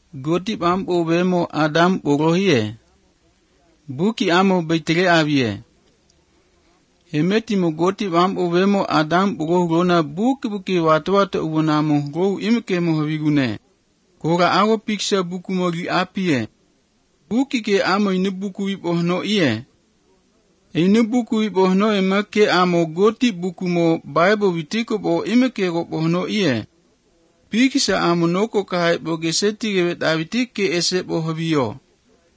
Gotip am ovemo Adam borohie. Buki amo beitere avie. Hemetimo gotip am ovemo Adam borohurona buki watu uwonamo rohu imekemo havigune. Kora aro piksa buku mori apie. Buki ke amo ine buku ipohno iye. Ine buku ipohno emake amo gotip buku mo Bible witiko bo imeke ropohno iye. Piksa amo noko kahai bogeseti gewet awitike ese bo havio.